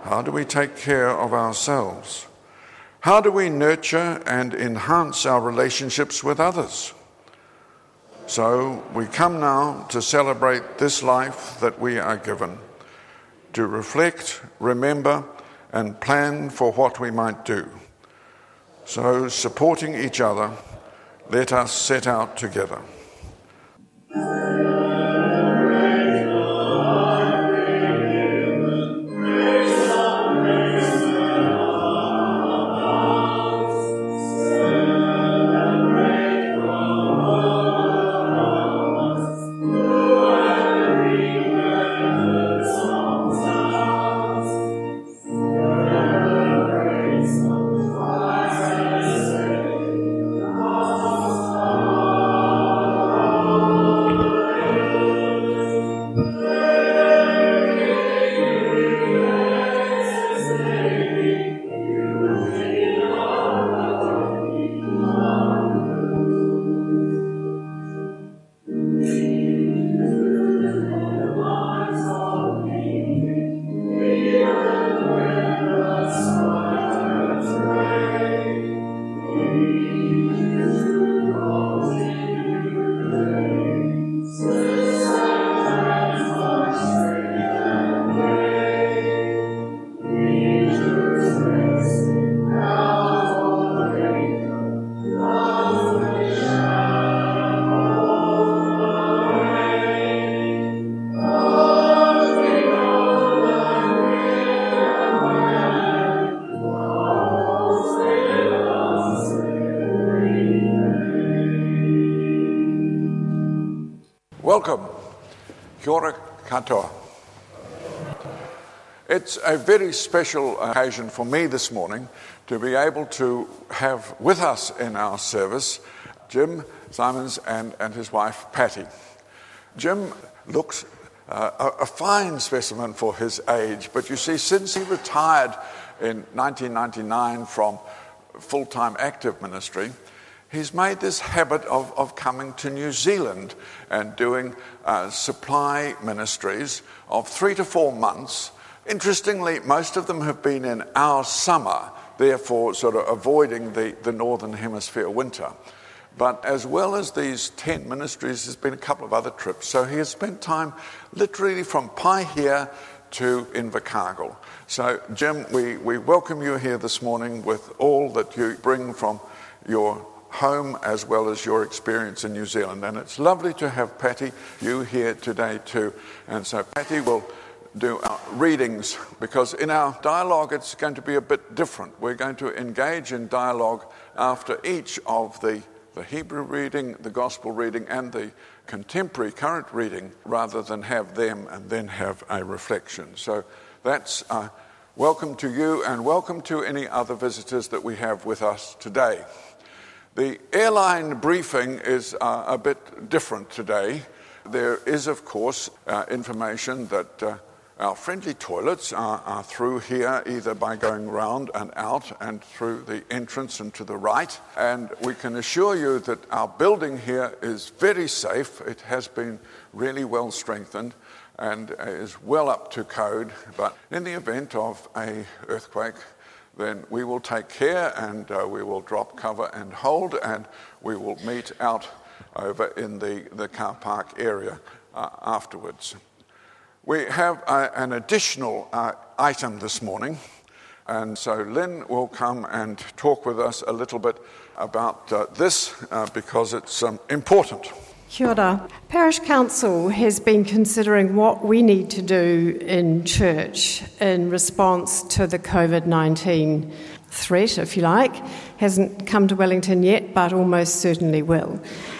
How do we take care of ourselves? How do we nurture and enhance our relationships with others? So we come now to celebrate this life that we are given, to reflect, remember, and plan for what we might do. So, supporting each other, let us set out together. Welcome. Kia ora katoa. It's a very special occasion for me this morning to be able to have with us in our service Jim Simons and his wife Patty. Jim looks a fine specimen for his age, but you see, since he retired in 1999 from full-time active ministry, he's made this habit of coming to New Zealand and doing supply ministries of 3 to 4 months. Interestingly, most of them have been in our summer, therefore sort of avoiding the Northern Hemisphere winter. But as well as these 10 ministries, there's been a couple of other trips. So he has spent time literally from Paihia to Invercargill. So Jim, we welcome you here this morning with all that you bring from your home as well as your experience in New Zealand. And it's lovely to have Patty, you here today too. And so Patty will do our readings, because in our dialogue it's going to be a bit different. We're going to engage in dialogue after each of the Hebrew reading, the Gospel reading, and the contemporary current reading, rather than have them and then have a reflection. So that's welcome to you, and welcome to any other visitors that we have with us today. The airline briefing is a bit different today. There is, of course, information that our friendly toilets are through here, either by going round and out and through the entrance and to the right. And we can assure you that our building here is very safe. It has been really well strengthened and is well up to code. But in the event of an earthquake, then we will take care and we will drop cover and hold, and we will meet out over in the car park area afterwards. We have an additional item this morning, and so Lynn will come and talk with us a little bit about this because it's important. Kia ora. Parish Council has been considering what we need to do in church in response to the COVID-19 threat, if you like. Hasn't come to Wellington yet, but almost certainly will.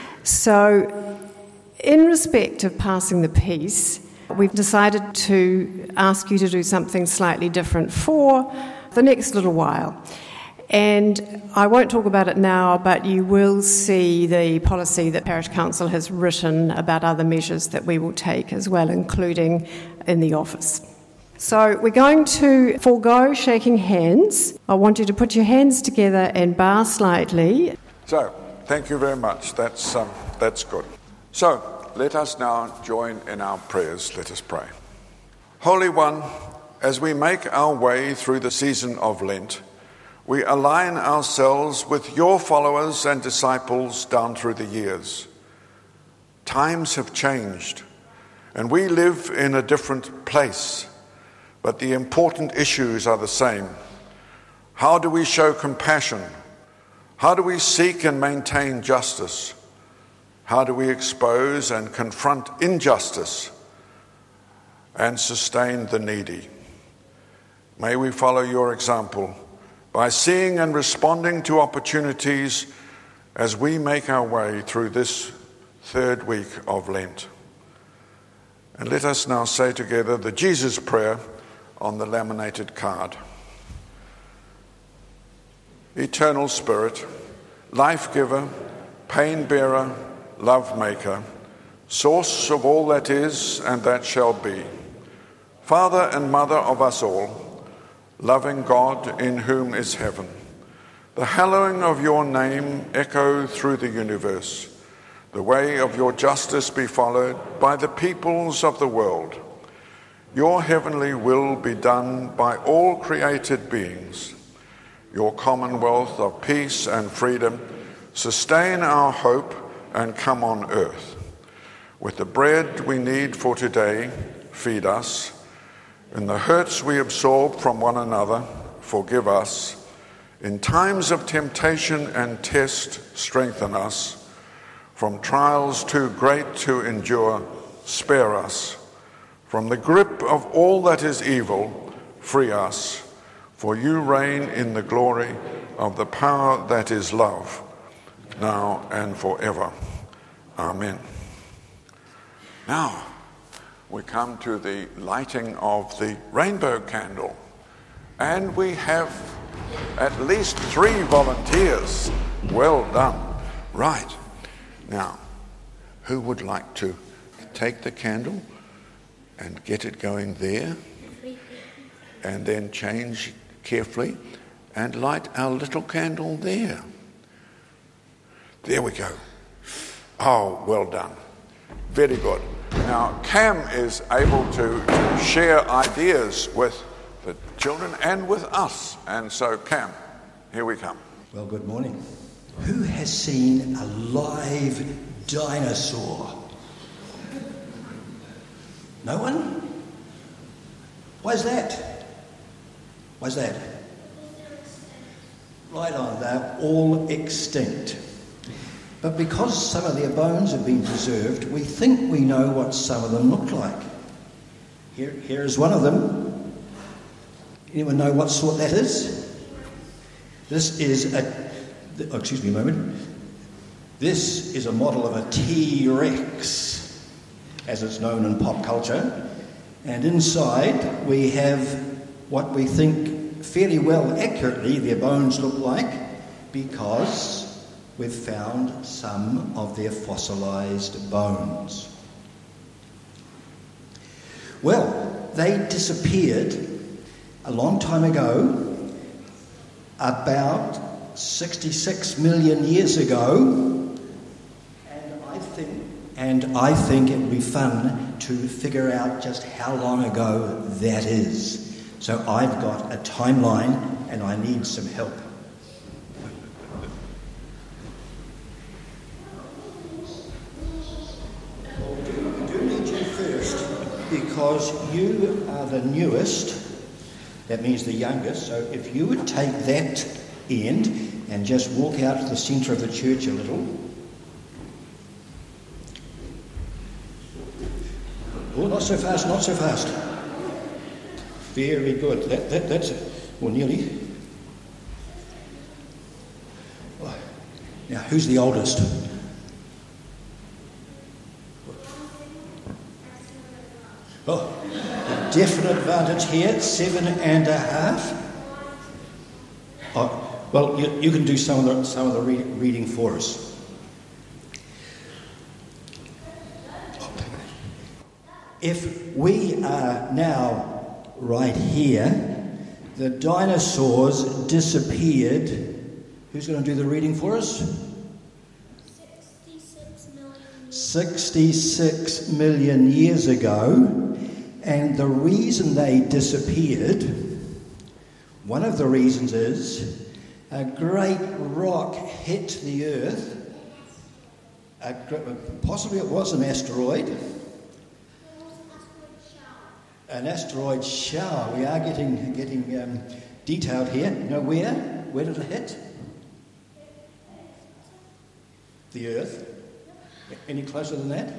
So, in respect of passing the peace, we've decided to ask you to do something slightly different for the next little while. And I won't talk about it now, but you will see the policy that Parish Council has written about other measures that we will take as well, including in the office. So we're going to forego shaking hands. I want you to put your hands together and bow slightly. So, thank you very much. That's good. So, let us now join in our prayers. Let us pray. Holy One, as we make our way through the season of Lent, we align ourselves with your followers and disciples down through the years. Times have changed, and we live in a different place, but the important issues are the same. How do we show compassion? How do we seek and maintain justice? How do we expose and confront injustice and sustain the needy? May we follow your example by seeing and responding to opportunities as we make our way through this third week of Lent. And let us now say together the Jesus prayer on the laminated card. Eternal Spirit, life-giver, pain-bearer, love-maker, source of all that is and that shall be, Father and Mother of us all, loving God in whom is heaven, the hallowing of your name echo through the universe. The way of your justice be followed by the peoples of the world. Your heavenly will be done by all created beings. Your commonwealth of peace and freedom sustain our hope and come on earth. With the bread we need for today, feed us. In the hurts we absorb from one another, forgive us. In times of temptation and test, strengthen us. From trials too great to endure, spare us. From the grip of all that is evil, free us. For you reign in the glory of the power that is love, now and forever. Amen. Now, we come to the lighting of the rainbow candle. And we have at least 3 volunteers. Well done. Right. Now, who would like to take the candle and get it going there? And then change carefully and light our little candle there. There we go. Oh, well done. Very good. Now, Cam is able to share ideas with the children and with us. And so, Cam, here we come. Well, good morning. Who has seen a live dinosaur? No one? Why's that? Why's that? Right on, they're all extinct. But because some of their bones have been preserved, we think we know what some of them look like. Here's one of them. Anyone know what sort that is? This is excuse me a moment. This is a model of a T-Rex, as it's known in pop culture. And inside we have what we think fairly well accurately their bones look like, because we've found some of their fossilised bones. Well, they disappeared a long time ago, about 66 million years ago, and I think it would be fun to figure out just how long ago that is. So I've got a timeline and I need some help. I do need you first, because you are the newest. That means the youngest. So if you would take that end and just walk out to the centre of the church a little. Oh, not so fast, not so fast. Very good. That's it. Well, nearly. Now, who's the oldest? Oh, definite advantage here, 7.5. Oh, well, you can do some of the reading for us. If we are now right here, the dinosaurs disappeared. Who's going to do the reading for us? 66 million. 66 million years ago. And the reason they disappeared, one of the reasons is a great rock hit the Earth. Possibly it was an asteroid. An asteroid shower. We are getting detailed here. You know where? Where did it hit? The Earth. Any closer than that?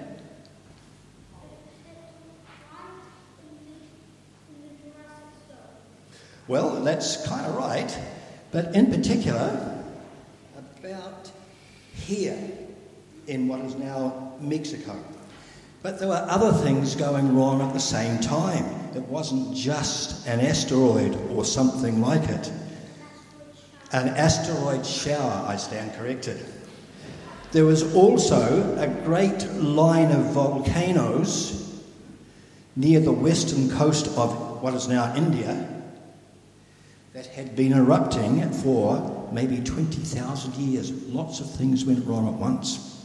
Well, that's kind of right, but in particular, about here in what is now Mexico. But there were other things going wrong at the same time. It wasn't just an asteroid or something like it. An asteroid shower, I stand corrected. There was also a great line of volcanoes near the western coast of what is now India that had been erupting for maybe 20,000 years. Lots of things went wrong at once.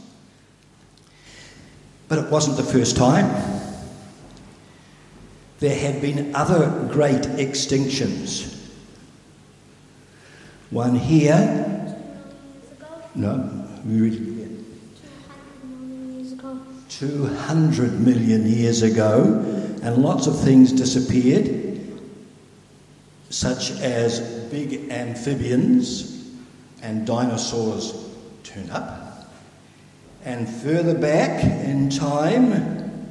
But it wasn't the first time. There had been other great extinctions. One here. No, we read it again. 200 million years ago, and lots of things disappeared, such as big amphibians and dinosaurs turned up. And further back in time,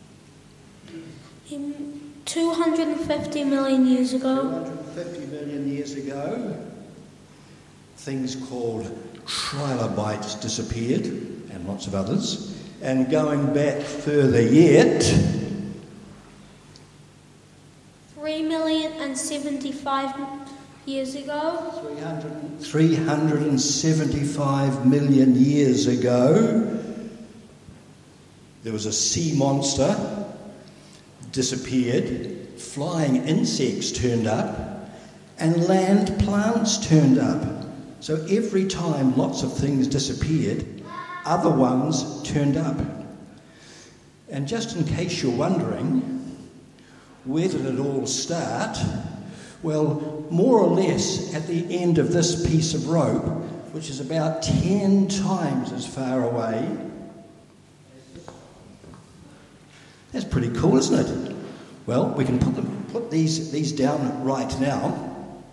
250 million years ago. 250 million years ago, things called trilobites disappeared, and lots of others. And going back further yet, 3,075 years ago. 375 million years ago, there was a sea monster, disappeared, flying insects turned up, and land plants turned up. So every time lots of things disappeared, other ones turned up. And just in case you're wondering, where did it all start? Well, more or less at the end of this piece of rope, which is about 10 times as far away. That's pretty cool, isn't it? Well, we can put these down right now.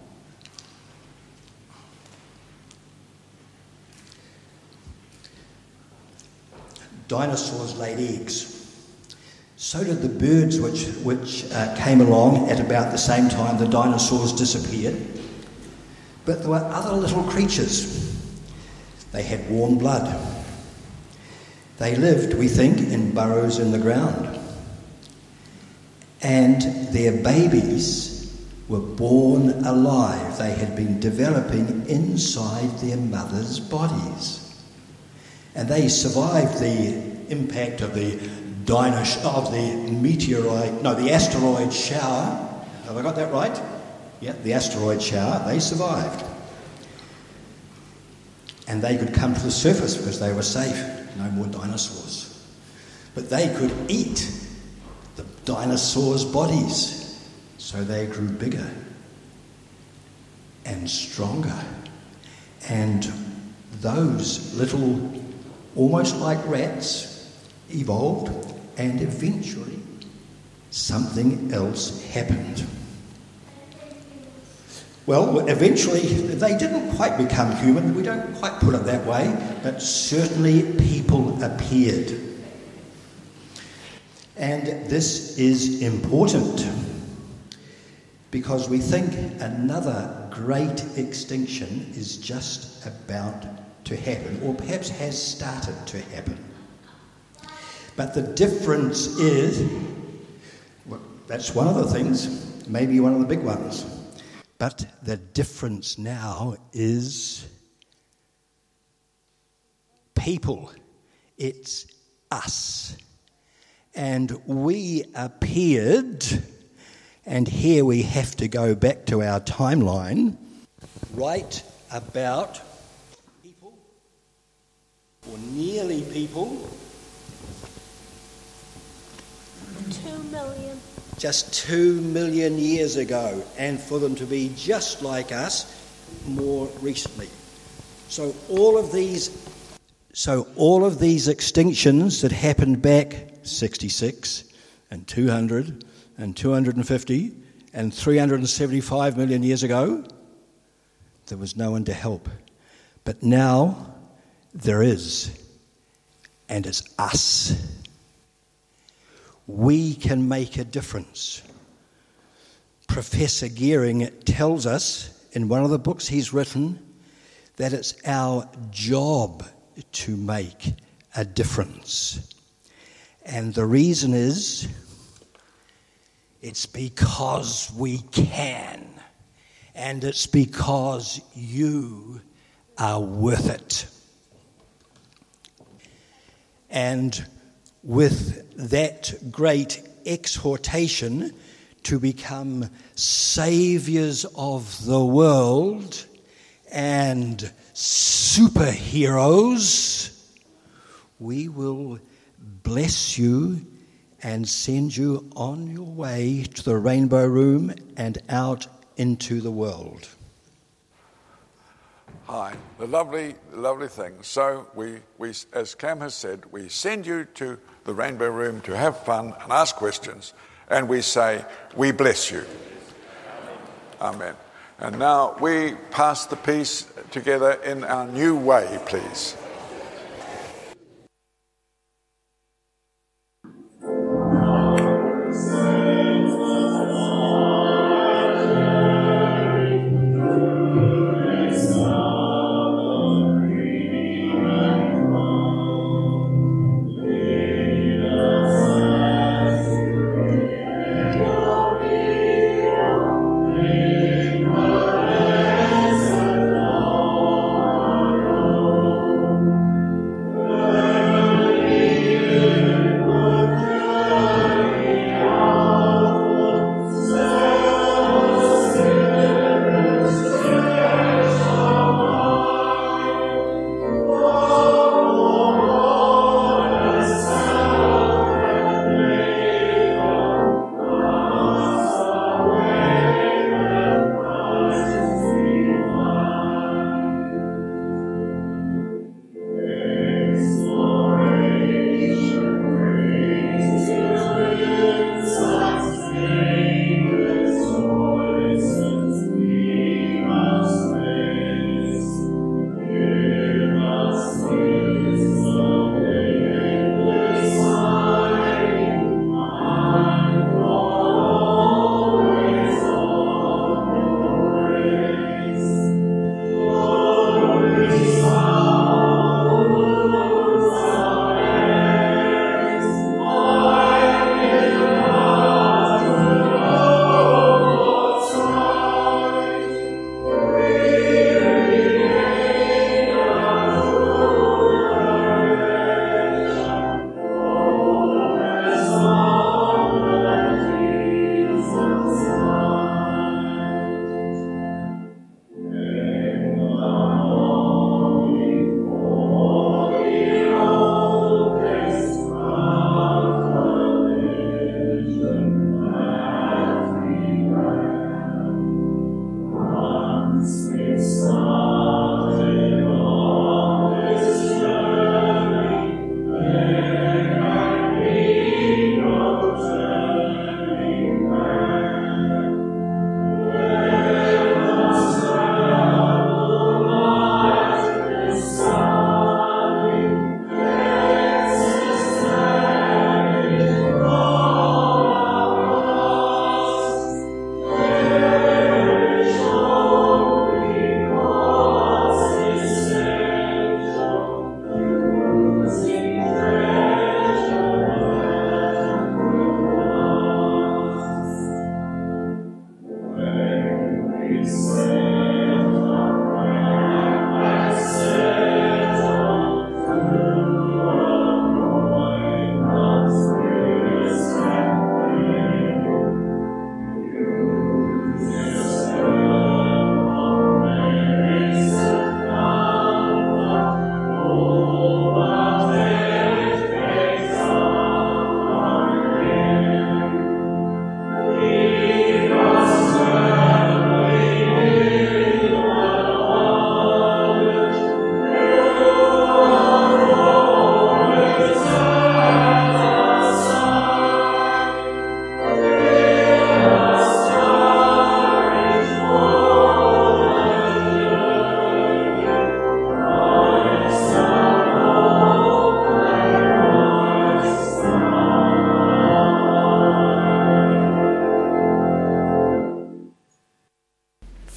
Dinosaurs laid eggs. So did the birds which came along at about the same time the dinosaurs disappeared. But there were other little creatures. They had warm blood. They lived, we think, in burrows in the ground. And their babies were born alive. They had been developing inside their mothers' bodies. And they survived the impact of the asteroid shower. Have I got that right? Yeah, the asteroid shower. They survived. And they could come to the surface because they were safe. No more dinosaurs. But they could eat the dinosaurs' bodies. So they grew bigger and stronger. And those little, almost like rats, evolved, and eventually something else happened. Well, eventually they didn't quite become human. We don't quite put it that way, but certainly people appeared. And this is important because we think another great extinction is just about to happen, or perhaps has started to happen. But the difference is, well, that's one of the things, maybe one of the big ones. But the difference now is people. It's us. And we appeared, and here we have to go back to our timeline, right about people, or nearly people. 2 million. just 2 million years ago, and for them to be just like us more recently. So all of these extinctions that happened back 66 and 200 and 250 and 375 million years ago, there was no one to help. But now there is, and it's us. We can make a difference. Professor Gearing tells us in one of the books he's written that it's our job to make a difference. And the reason is, it's because we can. And it's because you are worth it. And with that great exhortation to become saviours of the world and superheroes, we will bless you and send you on your way to the Rainbow Room and out into the world. Hi, the lovely thing. So we, as Cam has said, we send you to the Rainbow Room to have fun and ask questions, and we say, we bless you. Amen. And now we pass the peace together in our new way, please.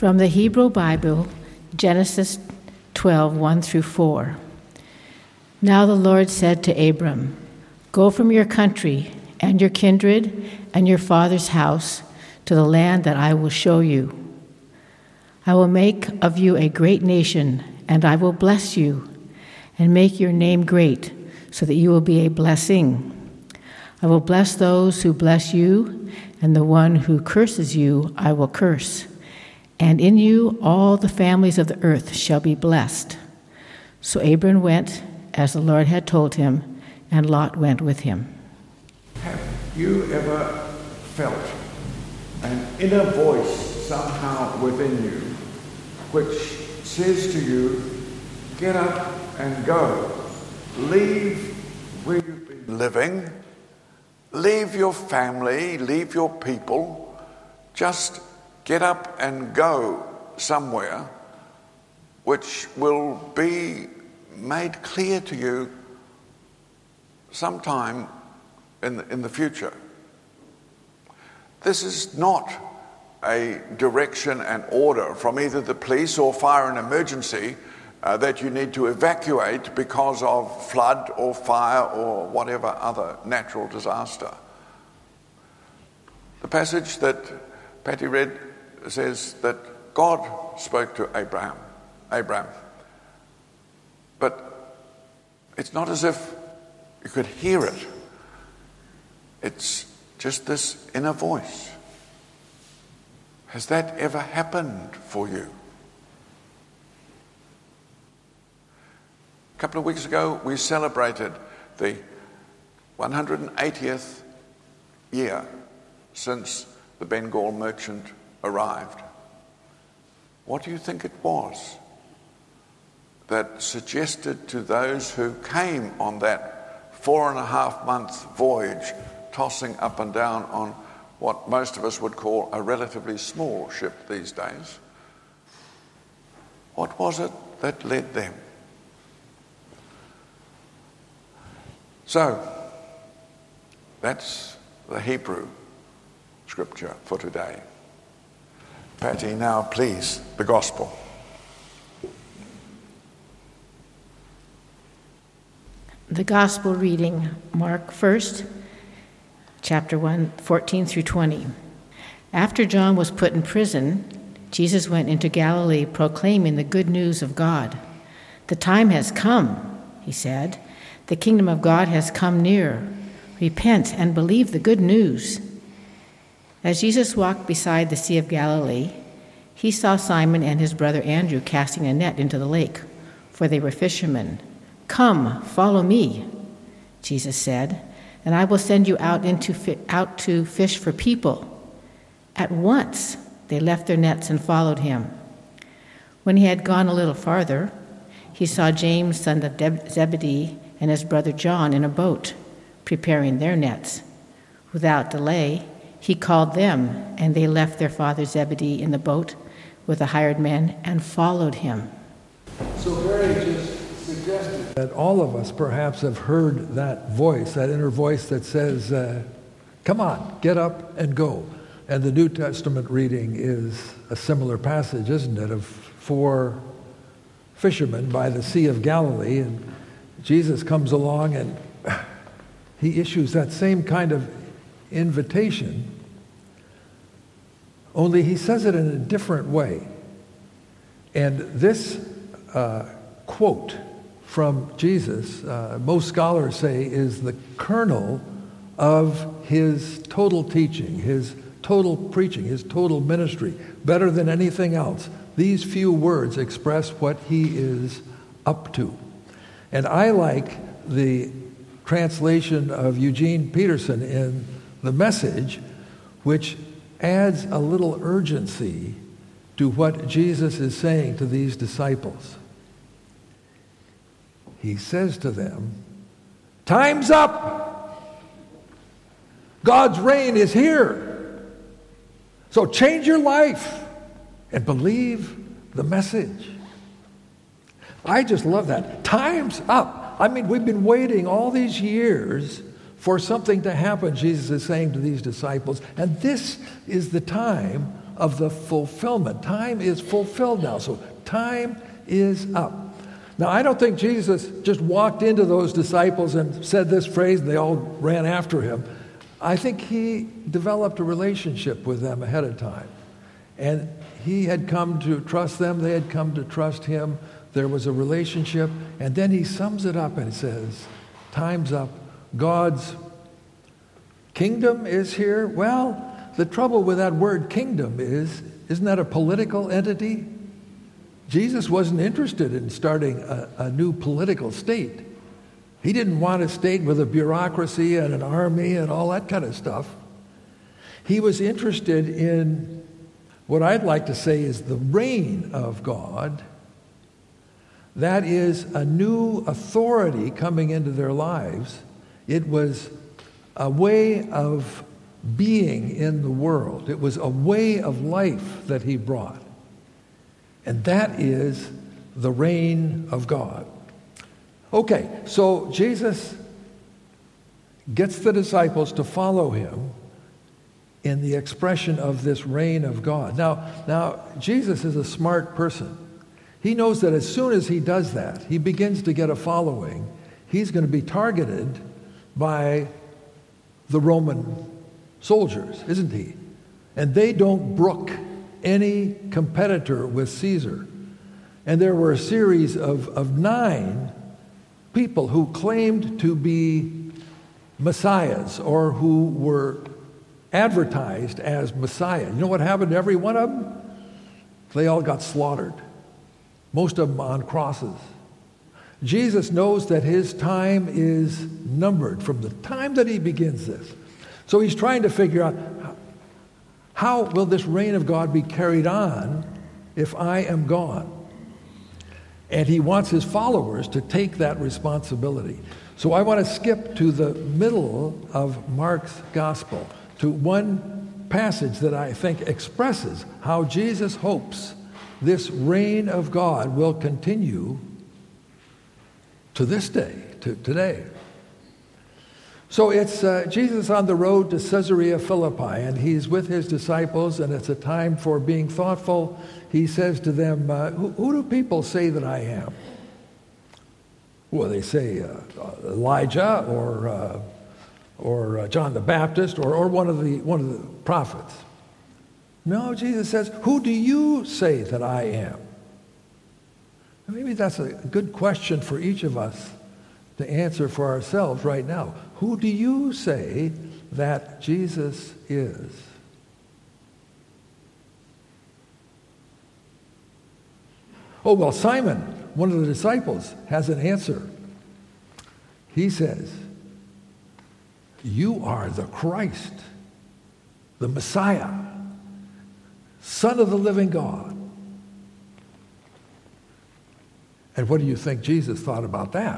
From the Hebrew Bible, Genesis 12, 1 through 4. Now the Lord said to Abram, "Go from your country and your kindred and your father's house to the land that I will show you. I will make of you a great nation, and I will bless you and make your name great, so that you will be a blessing. I will bless those who bless you, and the one who curses you I will curse. And in you all the families of the earth shall be blessed." So Abram went as the Lord had told him, and Lot went with him. Have you ever felt an inner voice somehow within you which says to you, get up and go, leave where you've been living, leave your family, leave your people, just get up and go somewhere which will be made clear to you sometime in the future. This is not a direction and order from either the police or fire and emergency that you need to evacuate because of flood or fire or whatever other natural disaster. The passage that Patty read says that God spoke to Abraham. But it's not as if you could hear it. It's just this inner voice. Has that ever happened for you? A couple of weeks ago, we celebrated the 180th year since the Bengal merchant arrived. What do you think it was that suggested to those who came on that 4.5-month voyage, tossing up and down on what most of us would call a relatively small ship these days? What was it that led them? So, that's the Hebrew scripture for today. Patty, now please, the gospel. The gospel reading, Mark 1st, chapter 1, 14 through 20. After John was put in prison, Jesus went into Galilee proclaiming the good news of God. "The time has come," he said. "The kingdom of God has come near. Repent and believe the good news." As Jesus walked beside the Sea of Galilee, he saw Simon and his brother Andrew casting a net into the lake, for they were fishermen. "Come, follow me," Jesus said, "and I will send you out to fish for people." At once they left their nets and followed him. When he had gone a little farther, he saw James, son of Zebedee, and his brother John in a boat, preparing their nets. Without delay, he called them, and they left their father Zebedee in the boat with the hired men and followed him. So Barry just suggested that all of us perhaps have heard that voice, that inner voice that says, come on, get up and go. And the New Testament reading is a similar passage, isn't it, of 4 fishermen by the Sea of Galilee, and Jesus comes along and he issues that same kind of invitation, only he says it in a different way. And this quote from Jesus, most scholars say, is the kernel of his total teaching, his total preaching, his total ministry. Better than anything else, these few words express what he is up to. And I like the translation of Eugene Peterson in The Message, which adds a little urgency to what Jesus is saying to these disciples. He says to them, "Time's up. God's reign is here. So change your life and believe the message." I just love that. Time's up. I mean, we've been waiting all these years for something to happen, Jesus is saying to these disciples, and this is the time of the fulfillment. Time is fulfilled now. So time is up. Now, I don't think Jesus just walked into those disciples and said this phrase and they all ran after him. I think he developed a relationship with them ahead of time. And he had come to trust them. They had come to trust him. There was a relationship. And then he sums it up and says, time's up. God's kingdom is here. Well, the trouble with that word kingdom isn't that a political entity? Jesus wasn't interested in starting a new political state. He didn't want a state with a bureaucracy and an army and all that kind of stuff. He was interested in what I'd like to say is the reign of God. That is a new authority coming into their lives. It was a way of being in the world. It was a way of life that he brought. And that is the reign of God. Okay, so Jesus gets the disciples to follow him in the expression of this reign of God. Now, Jesus is a smart person. He knows that as soon as he does that, he begins to get a following. He's going to be targeted by the Roman soldiers, isn't he? And they don't brook any competitor with Caesar. And there were a series of 9 people who claimed to be messiahs or who were advertised as Messiah. You know what happened to every one of them? They all got slaughtered. Most of them on crosses. Jesus knows that his time is numbered from the time that he begins this. So he's trying to figure out, how will this reign of God be carried on if I am gone? And he wants his followers to take that responsibility. So I want to skip to the middle of Mark's gospel, to one passage that I think expresses how Jesus hopes this reign of God will continue to this day, to today. So it's Jesus on the road to Caesarea Philippi, and he's with his disciples, and it's a time for being thoughtful. He says to them, who do people say that I am? Well, they say Elijah or John the Baptist or one of the prophets. No, Jesus says, who do you say that I am? Maybe that's a good question for each of us to answer for ourselves right now. Who do you say that Jesus is? Oh, well, Simon, one of the disciples, has an answer. He says, you are the Christ, the Messiah, Son of the living God. And what do you think Jesus thought about that?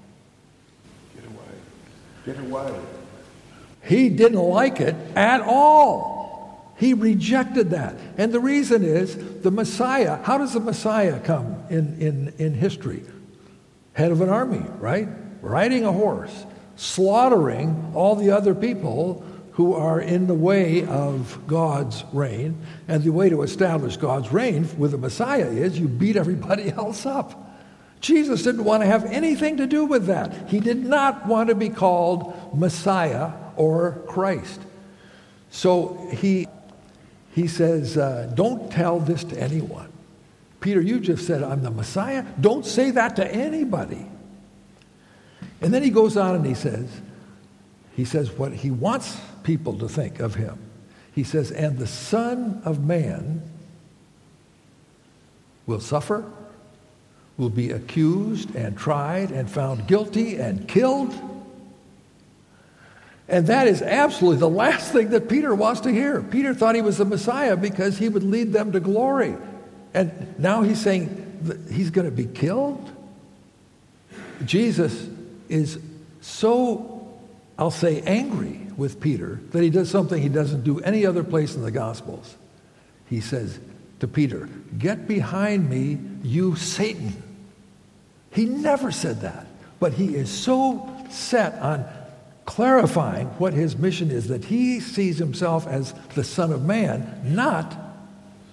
Get away. He didn't like it at all. He rejected that. And the reason is the Messiah. How does the Messiah come in history? Head of an army, right? Riding a horse, slaughtering all the other people who are in the way of God's reign. And the way to establish God's reign with the Messiah is you beat everybody else up. Jesus didn't want to have anything to do with that. He did not want to be called Messiah or Christ. So he says, don't tell this to anyone. Peter, you just said I'm the Messiah. Don't say that to anybody. And then he goes on and he says what he wants people to think of him. He says, and the Son of Man will suffer, will be accused and tried and found guilty and killed. And that is absolutely the last thing that Peter wants to hear. Peter thought he was the Messiah because he would lead them to glory. And now he's saying that he's going to be killed? Jesus is so, I'll say, angry with Peter that he does something he doesn't do any other place in the Gospels. He says to Peter, get behind me, you Satan. He never said that, but he is so set on clarifying what his mission is that he sees himself as the Son of Man, not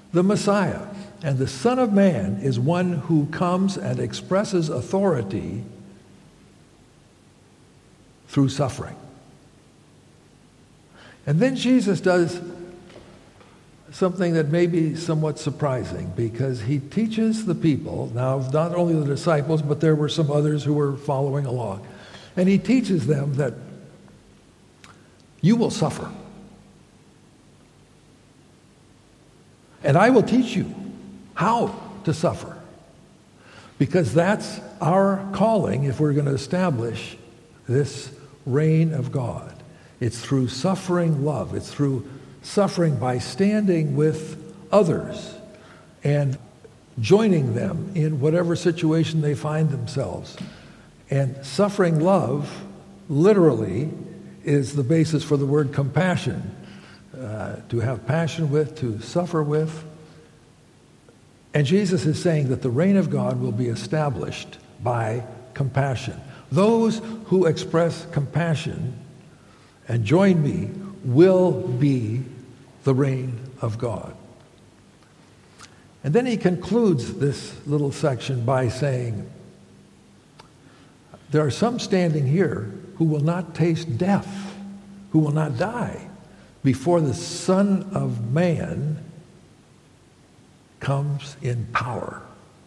the Messiah. And the Son of Man is one who comes and expresses authority through suffering. And then Jesus does something that may be somewhat surprising, because he teaches the people, now not only the disciples, but there were some others who were following along, and he teaches them that you will suffer. And I will teach you how to suffer, because that's our calling if we're going to establish this reign of God. It's through suffering love. It's through suffering by standing with others and joining them in whatever situation they find themselves. And suffering love literally is the basis for the word compassion. To have passion with, to suffer with. And Jesus is saying that the reign of God will be established by compassion. Those who express compassion and join me will be the reign of God. And then he concludes this little section by saying, there are some standing here who will not taste death, who will not die, before the Son of Man comes in power.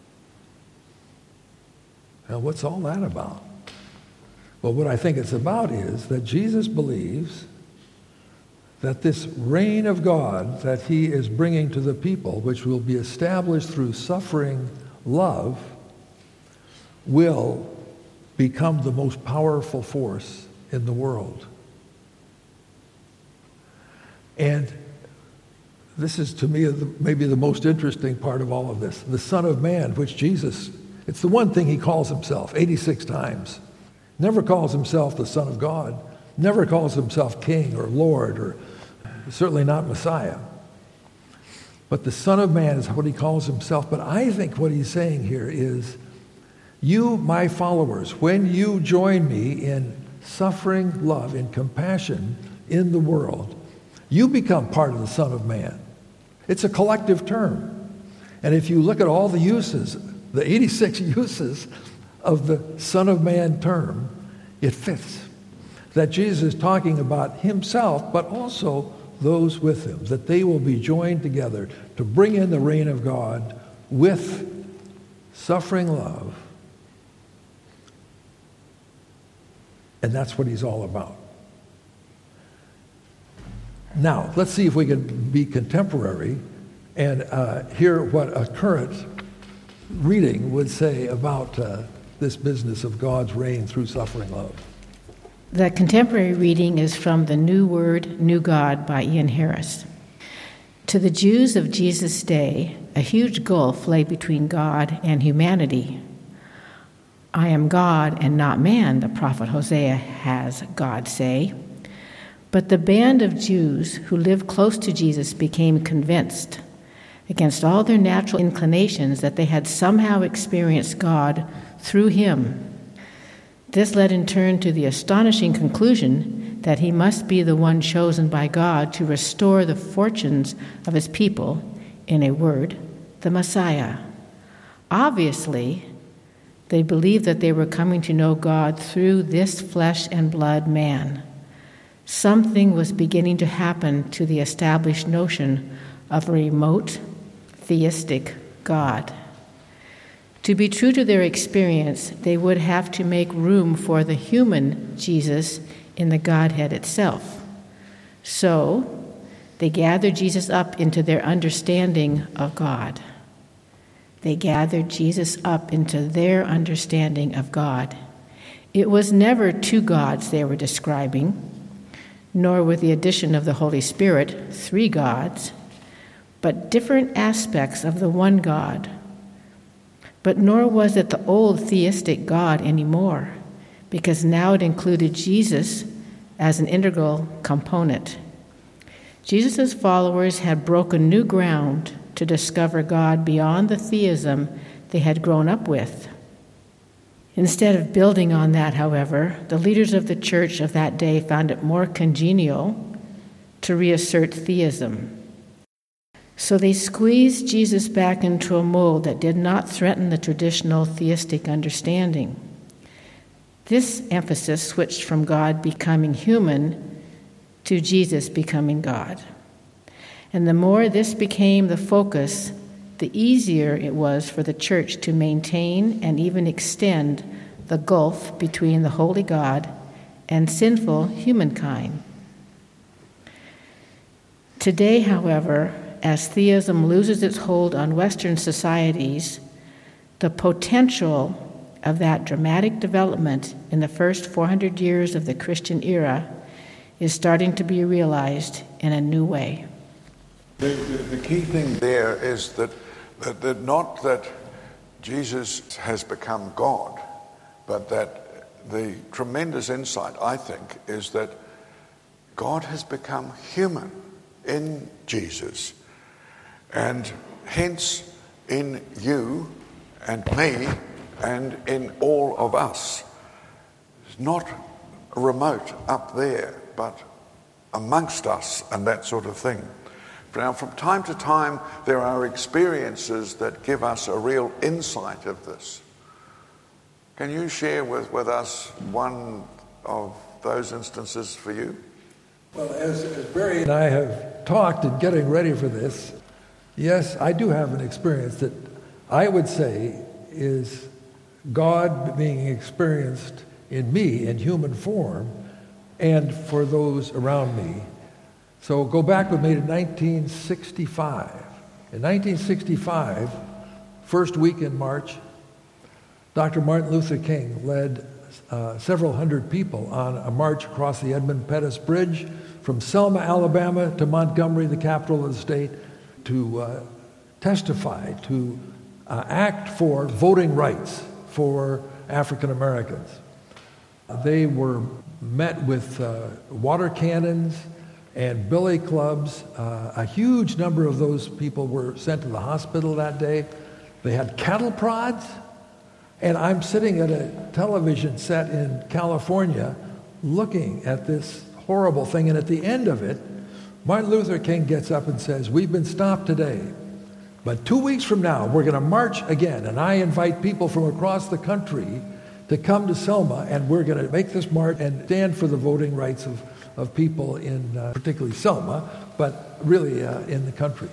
Now, what's all that about? Well, what I think it's about is that Jesus believes that this reign of God that he is bringing to the people, which will be established through suffering love, will become the most powerful force in the world. And this is, to me, maybe the most interesting part of all of this. The Son of Man, which Jesus, it's the one thing he calls himself 86 times. Never calls himself the Son of God. Never calls himself King or Lord, or certainly not Messiah. But the Son of Man is what he calls himself. But I think what he's saying here is, you, my followers, when you join me in suffering love, in compassion in the world, you become part of the Son of Man. It's a collective term. And if you look at all the uses, the 86 uses of the Son of Man term, it fits. That Jesus is talking about himself, but also those with him, that they will be joined together to bring in the reign of God with suffering love. And that's what he's all about. Now, let's see if we can be contemporary and hear what a current reading would say about this business of God's reign through suffering love. The contemporary reading is from The New Word, New God by Ian Harris. To the Jews of Jesus' day, a huge gulf lay between God and humanity. I am God and not man, the prophet Hosea has God say. But the band of Jews who lived close to Jesus became convinced, against all their natural inclinations, that they had somehow experienced God through him. This led in turn to the astonishing conclusion that he must be the one chosen by God to restore the fortunes of his people, in a word, the Messiah. Obviously, they believed that they were coming to know God through this flesh and blood man. Something was beginning to happen to the established notion of a remote, theistic God. To be true to their experience, they would have to make room for the human Jesus in the Godhead itself. So, they gathered Jesus up into their understanding of God. They gathered Jesus up into their understanding of God. It was never two gods they were describing, nor with the addition of the Holy Spirit, three gods, but different aspects of the one God. But nor was it the old theistic God anymore, because now it included Jesus as an integral component. Jesus' followers had broken new ground to discover God beyond the theism they had grown up with. Instead of building on that, however, the leaders of the church of that day found it more congenial to reassert theism. So they squeezed Jesus back into a mold that did not threaten the traditional theistic understanding. This emphasis switched from God becoming human to Jesus becoming God. And the more this became the focus, the easier it was for the church to maintain and even extend the gulf between the holy God and sinful humankind. Today, however, as theism loses its hold on Western societies, the potential of that dramatic development in the first 400 years of the Christian era is starting to be realized in a new way. The key thing there is that not that Jesus has become God, but that the tremendous insight, I think, is that God has become human in Jesus, and hence in you and me and in all of us. It's not remote up there, but amongst us and that sort of thing. Now, from time to time, there are experiences that give us a real insight of this. Can you share with us one of those instances for you? Well, as Barry and I have talked in getting ready for this, yes, I do have an experience that I would say is God being experienced in me in human form and for those around me. So go back with me to 1965. In 1965, first week in March, Dr. Martin Luther King led several hundred people on a march across the Edmund Pettus Bridge from Selma, Alabama to Montgomery, the capital of the state, to testify, to act for voting rights for African Americans. They were met with water cannons and billy clubs. A huge number of those people were sent to the hospital that day. They had cattle prods. And I'm sitting at a television set in California looking at this horrible thing. And at the end of it, Martin Luther King gets up and says, "We've been stopped today, but 2 weeks from now, we're going to march again. And I invite people from across the country to come to Selma, and we're going to make this march and stand for the voting rights of people in particularly Selma, but really in the country."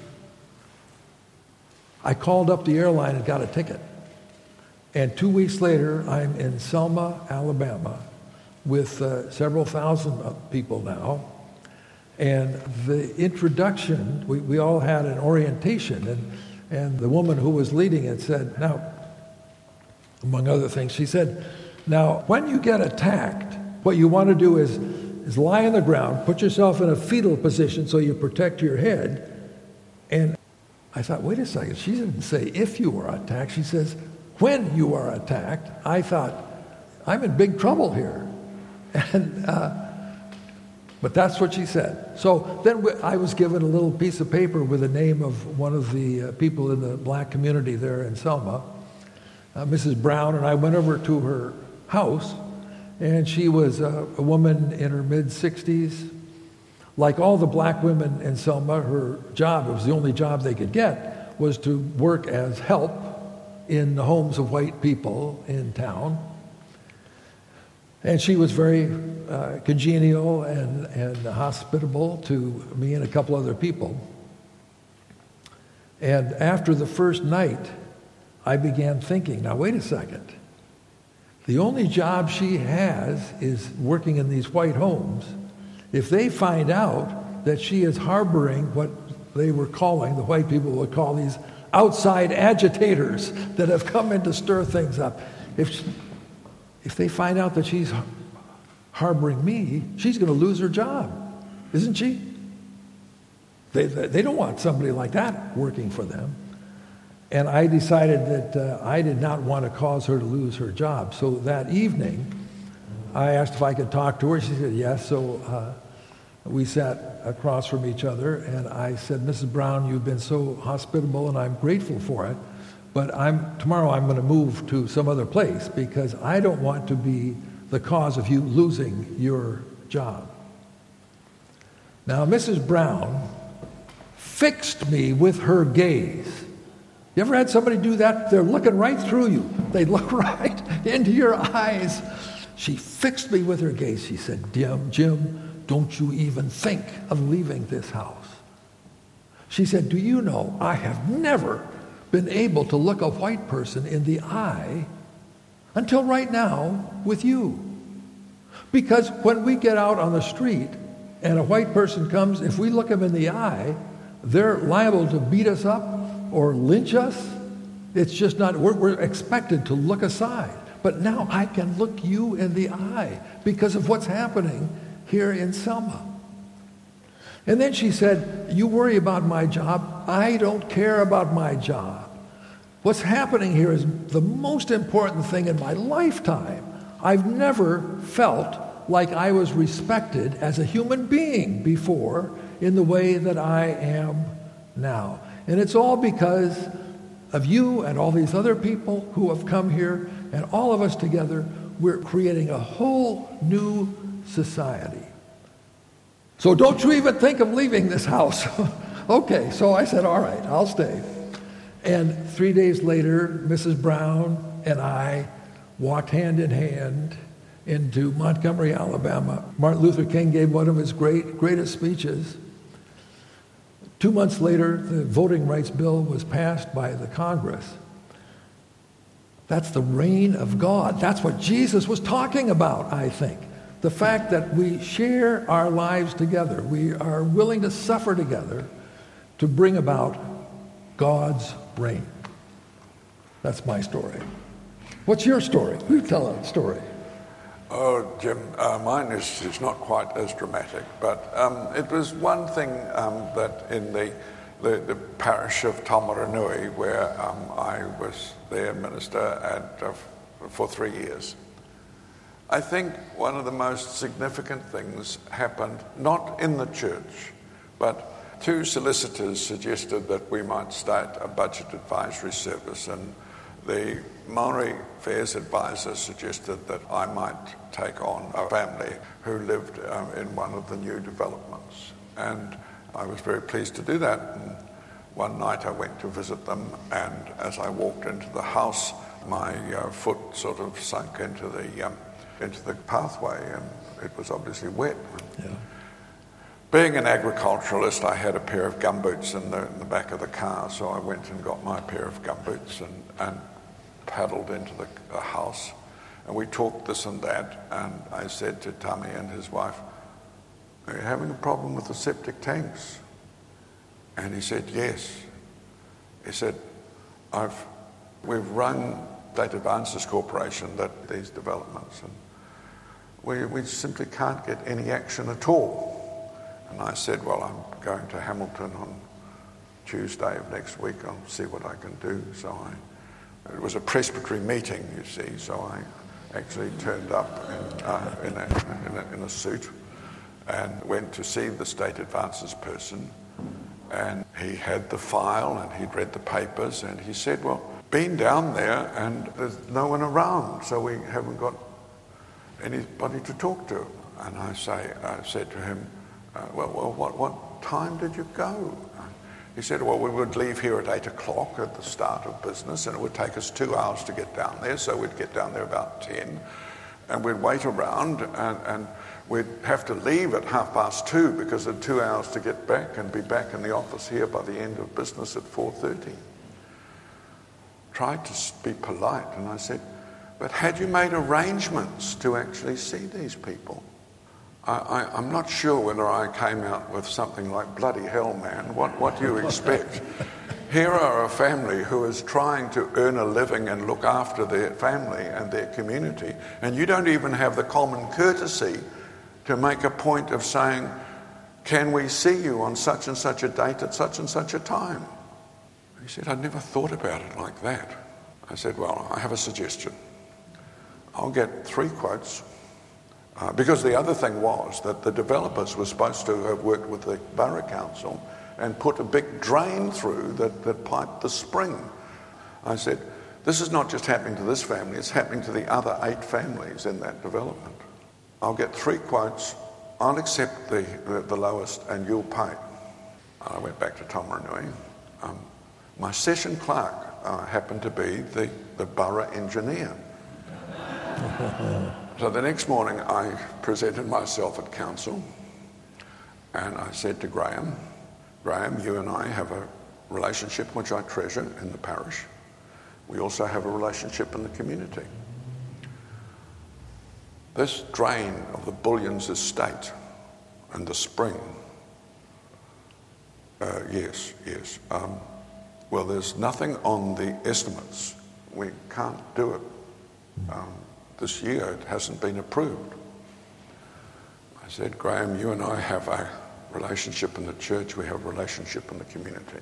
I called up the airline and got a ticket. And 2 weeks later, I'm in Selma, Alabama, with several thousand people now. And the introduction, we all had an orientation, and the woman who was leading it said, now, among other things, she said, now, when you get attacked, what you want to do is lie on the ground, put yourself in a fetal position so you protect your head. And I thought, wait a second, she didn't say if you were attacked, she says, when you are attacked. I thought, I'm in big trouble here. And but that's what she said. So then I was given a little piece of paper with the name of one of the people in the black community there in Selma, Mrs. Brown, and I went over to her house, and she was a woman in her mid-60s. Like all the black women in Selma, her job, it was the only job they could get, was to work as help in the homes of white people in town. And she was very congenial and hospitable to me and a couple other people. And after the first night, I began thinking, now wait a second. The only job she has is working in these white homes. If they find out that she is harboring what they were calling, the white people would call these outside agitators that have come in to stir things up. If they find out that she's harboring me, she's going to lose her job, isn't she? They don't want somebody like that working for them. And I decided that I did not want to cause her to lose her job. So that evening, I asked if I could talk to her. She said yes. So we sat across from each other, and I said, Mrs. Brown, you've been so hospitable, and I'm grateful for it. But tomorrow I'm going to move to some other place because I don't want to be the cause of you losing your job. Now, Mrs. Brown fixed me with her gaze. You ever had somebody do that? They're looking right through you. They look right into your eyes. She fixed me with her gaze. She said, Jim, don't you even think of leaving this house. She said, do you know, I have never been able to look a white person in the eye until right now with you. Because when we get out on the street and a white person comes, if we look them in the eye, they're liable to beat us up or lynch us. It's just not, we're expected to look aside. But now I can look you in the eye because of what's happening here in Selma. And then she said, you worry about my job. I don't care about my job. What's happening here is the most important thing in my lifetime. I've never felt like I was respected as a human being before in the way that I am now. And it's all because of you and all these other people who have come here, and all of us together, we're creating a whole new society. So don't you even think of leaving this house. Okay, so I said, all right, I'll stay. And 3 days later, Mrs. Brown and I walked hand in hand into Montgomery, Alabama. Martin Luther King gave one of his greatest speeches. 2 months later, the voting rights bill was passed by the Congress. That's the reign of God. That's what Jesus was talking about, I think. The fact that we share our lives together. We are willing to suffer together to bring about God's reign. That's my story. What's your story? You tell a story. Oh, Jim, mine is not quite as dramatic, but it was one thing that in the parish of Taumarunui, where I was their minister for 3 years. I think one of the most significant things happened, not in the church, but 2 solicitors suggested that we might start a budget advisory service, and the Maori Affairs advisor suggested that I might take on a family who lived in one of the new developments. And I was very pleased to do that. And one night I went to visit them, and as I walked into the house, my foot sort of sunk into the pathway, and it was obviously wet. Yeah. Being an agriculturalist, I had a pair of gumboots in the back of the car, so I went and got my pair of gumboots and paddled into the house. And we talked this and that, and I said to Tami and his wife, are you having a problem with the septic tanks? And he said, yes. He said, we've run State Advances Corporation, these developments, and we simply can't get any action at all. And I said, well, I'm going to Hamilton on Tuesday of next week. I'll see what I can do. So it was a presbytery meeting, you see, so I actually turned up in a suit and went to see the State Advances person. And he had the file and he'd read the papers, and he said, well, been down there and there's no one around, so we haven't got anybody to talk to. And I said to him, well, what time did you go? He said, well, we would leave here at 8 o'clock at the start of business, and it would take us 2 hours to get down there, so we'd get down there about 10, and we'd wait around, and we'd have to leave at 2:30 because it had 2 hours to get back and be back in the office here by the end of business at 4:30. Tried to be polite, and I said, but had you made arrangements to actually see these people? I'm not sure whether I came out with something like, bloody hell, man, what do you expect? Here are a family who is trying to earn a living and look after their family and their community, and you don't even have the common courtesy to make a point of saying, can we see you on such and such a date at such and such a time? He said, I'd never thought about it like that. I said, well, I have a suggestion. I'll get 3 quotes. Because the other thing was that the developers were supposed to have worked with the Borough Council and put a big drain through that piped the spring. I said, this is not just happening to this family, it's happening to the other 8 families in that development. I'll get 3 quotes, I'll accept the lowest and you'll pay. I went back to Tomarunui. My session clerk happened to be the borough engineer. So the next morning I presented myself at council and I said to Graham, you and I have a relationship which I treasure in the parish. We also have a relationship in the community. This drain of the Bullions estate and the spring, yes. Well, there's nothing on the estimates. We can't do it. This year it hasn't been approved. I said, Graham, you and I have a relationship in the church, we have a relationship in the community.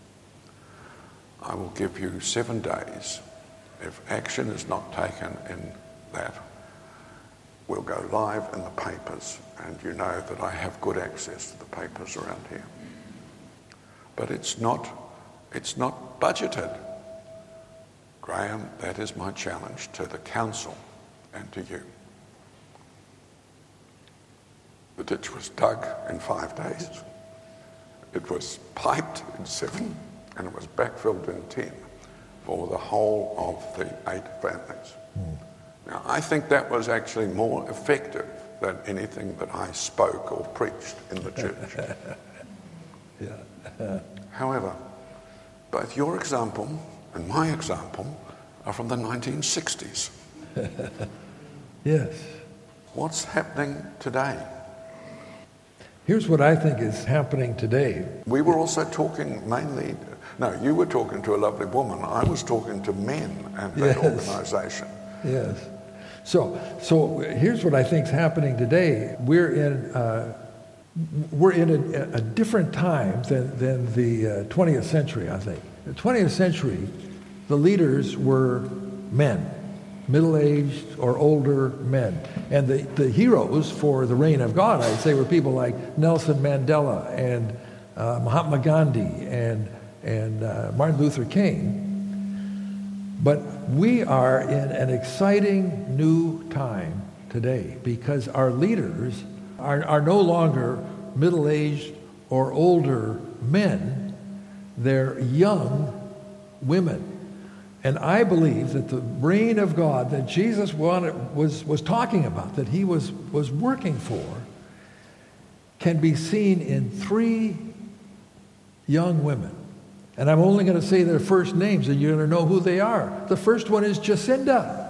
I will give you 7 days. If action is not taken in that, we'll go live in the papers, and you know that I have good access to the papers around here. But it's not budgeted. Graham, that is my challenge to the council and to you. The ditch was dug in 5 days. It was piped in 7, and it was backfilled in 10 for the whole of the 8 families. Now, I think that was actually more effective than anything that I spoke or preached in the church. However, both your example and my example are from the 1960s. Yes. What's happening today? Here's what I think is happening today. We were also talking mainly, no, you were talking to a lovely woman. I was talking to men and that organisation. Yes. So here's what I think is happening today. We're in a different time than the 20th century, I think. The 20th century, the leaders were men, middle-aged or older men. And the heroes for the reign of God, I'd say, were people like Nelson Mandela and Mahatma Gandhi and Martin Luther King. But we are in an exciting new time today because our leaders are no longer middle-aged or older men. They're young women. And I believe that the reign of God that Jesus was talking about, that he was working for, can be seen in 3 young women. And I'm only going to say their first names, and you're going to know who they are. The first one is Jacinda.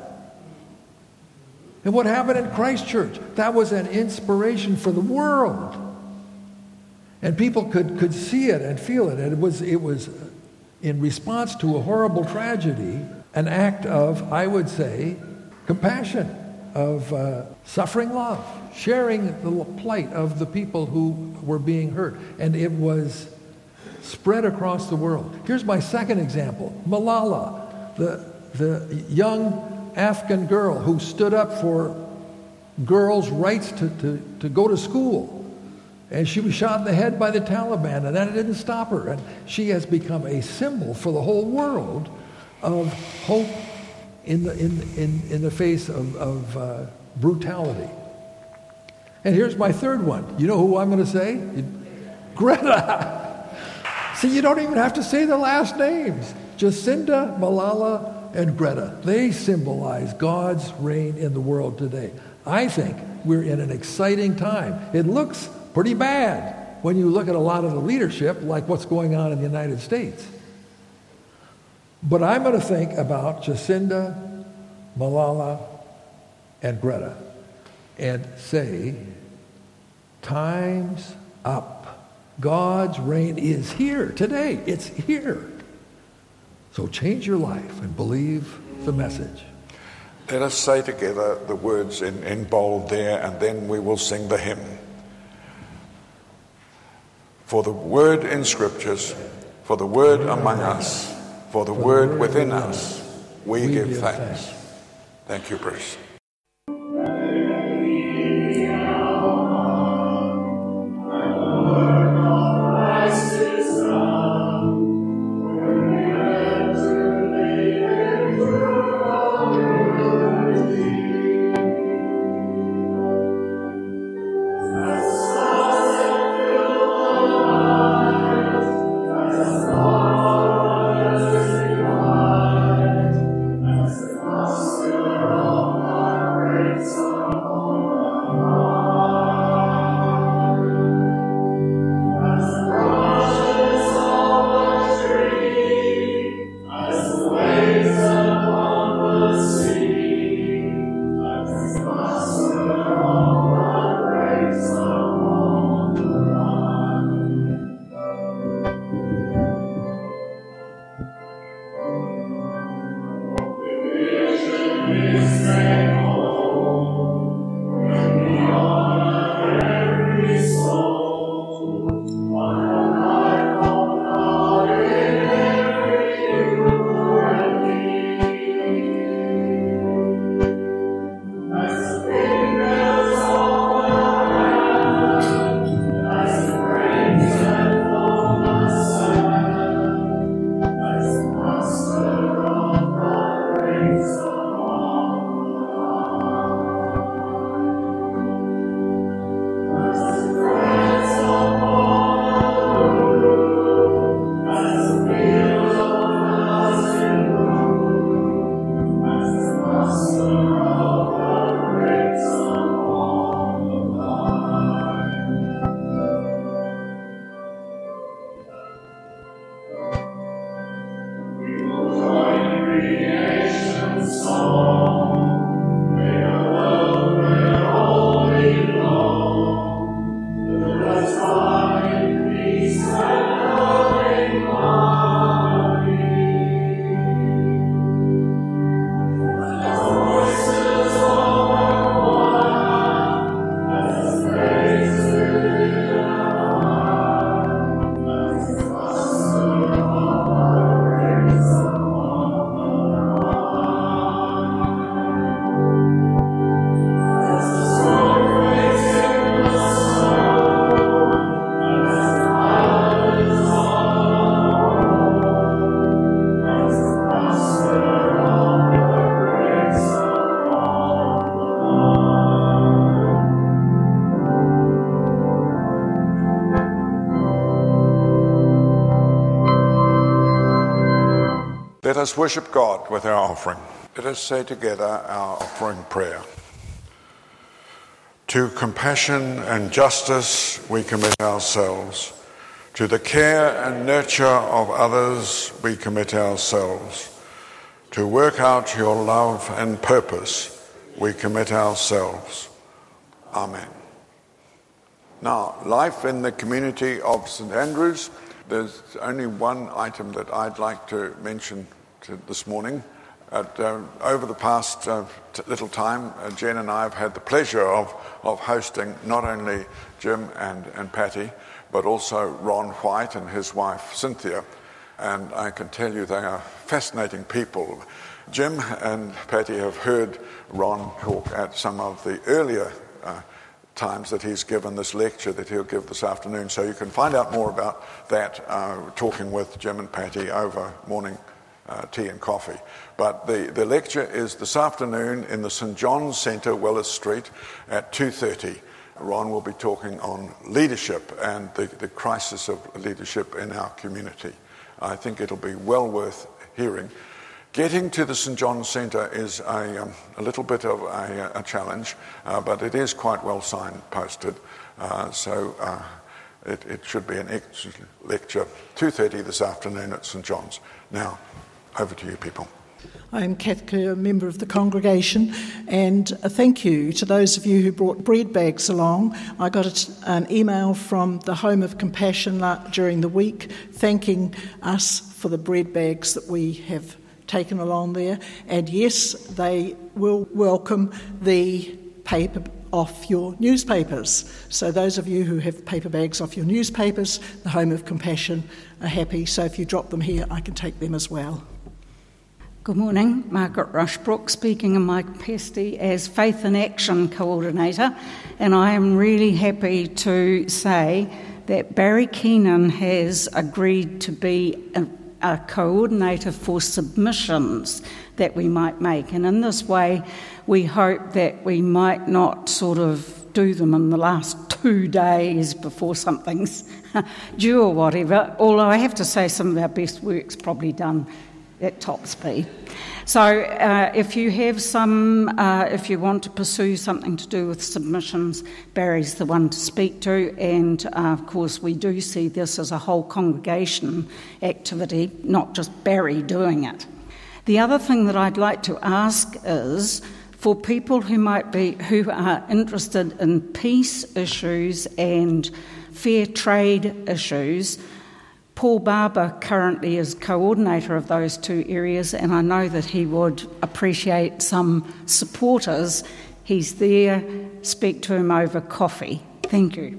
And what happened in Christchurch? That was an inspiration for the world. And people could see it and feel it. And it was in response to a horrible tragedy, an act of, I would say, compassion, of suffering love, sharing the plight of the people who were being hurt. And it was spread across the world. Here's my second example. Malala, the young Afghan girl who stood up for girls' rights to go to school. And she was shot in the head by the Taliban, and that didn't stop her. And she has become a symbol for the whole world of hope in the face of brutality. And here's my third one. You know who I'm going to say? Greta. See, you don't even have to say the last names. Jacinda, Malala, and Greta. They symbolize God's reign in the world today. I think we're in an exciting time. It looks pretty bad when you look at a lot of the leadership, like what's going on in the United States. But I'm going to think about Jacinda, Malala, and Greta and say, time's up. God's reign is here today. It's here. So change your life and believe the message. Let us say together the words in bold there, and then we will sing the hymn. For the word in Scriptures, for the word among us, for the word within us, we give thanks. Thank you, Bruce. us worship God with our offering. Let us say together our offering prayer. To compassion and justice we commit ourselves. To the care and nurture of others we commit ourselves. To work out your love and purpose we commit ourselves. Amen. Now, life in the community of St Andrews. There's only one item that I'd like to mention this morning. Over the past little time, Jen and I have had the pleasure of hosting not only Jim and Patty, but also Ron White and his wife Cynthia. And I can tell you they are fascinating people. Jim and Patty have heard Ron talk at some of the earlier times that he's given this lecture that he'll give this afternoon. So you can find out more about that talking with Jim and Patty over morning tea and coffee. But the lecture is this afternoon in the St John's Centre, Willis Street, at 2:30. Ron will be talking on leadership and the crisis of leadership in our community. I think it'll be well worth hearing. Getting to the St John's Centre is a little bit of a challenge, but it is quite well signposted, so it should be an excellent lecture. 2:30 this afternoon at St John's. Now, over to you people. I'm Kath Kerr, a member of the congregation, and a thank you to those of you who brought bread bags along. I got an email from the Home of Compassion during the week thanking us for the bread bags that we have taken along there, and yes, they will welcome the paper off your newspapers. So those of you who have paper bags off your newspapers, the Home of Compassion are happy, so if you drop them here, I can take them as well. Good morning, Margaret Rushbrook speaking in my capacity as Faith in Action Coordinator, and I am really happy to say that Barry Keenan has agreed to be a coordinator for submissions that we might make, and in this way we hope that we might not sort of do them in the last 2 days before something's due or whatever, although I have to say some of our best work's probably done at top speed. So if you have if you want to pursue something to do with submissions, Barry's the one to speak to, and of course we do see this as a whole congregation activity, not just Barry doing it. The other thing that I'd like to ask is for people who are interested in peace issues and fair trade issues. Paul Barber currently is coordinator of those two areas, and I know that he would appreciate some supporters. He's there. Speak to him over coffee. Thank you.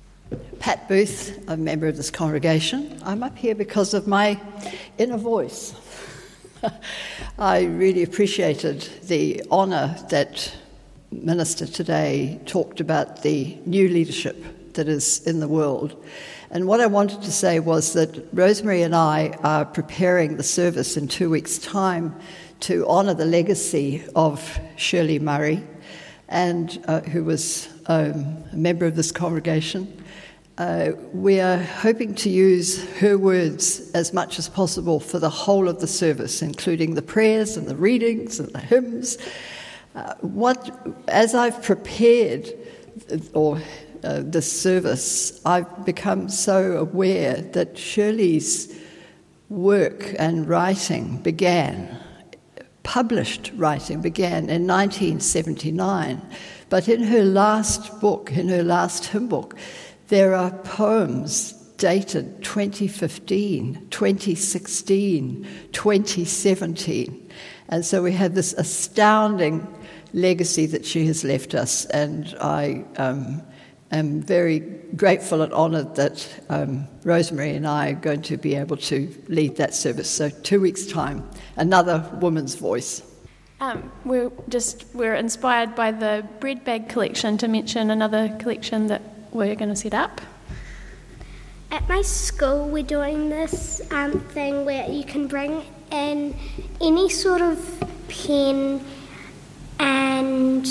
Pat Booth, a member of this congregation. I'm up here because of my inner voice. I really appreciated the honour that Minister today talked about the new leadership that is in the world. And what I wanted to say was that Rosemary and I are preparing the service in 2 weeks' time to honour the legacy of Shirley Murray, and who was a member of this congregation. We are hoping to use her words as much as possible for the whole of the service, including the prayers and the readings and the hymns. As I've prepared this service, I've become so aware that Shirley's work and writing published writing began in 1979, but in her last book, in her last hymn book, there are poems dated 2015, 2016, 2017, and so we have this astounding legacy that she has left us, and I am very grateful and honoured that Rosemary and I are going to be able to lead that service. So 2 weeks' time, another woman's voice. We're inspired by the bread bag collection to mention another collection that we're going to set up. At my school, we're doing this thing where you can bring in any sort of pen and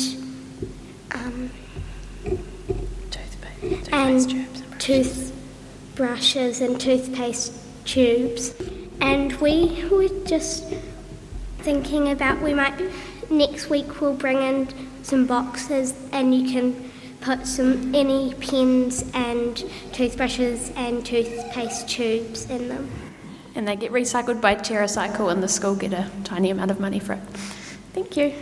toothbrushes and toothpaste tubes, And we were just thinking about next week we'll bring in some boxes and you can put any pens and toothbrushes and toothpaste tubes in them. And they get recycled by TerraCycle, and the school get a tiny amount of money for it. Thank you.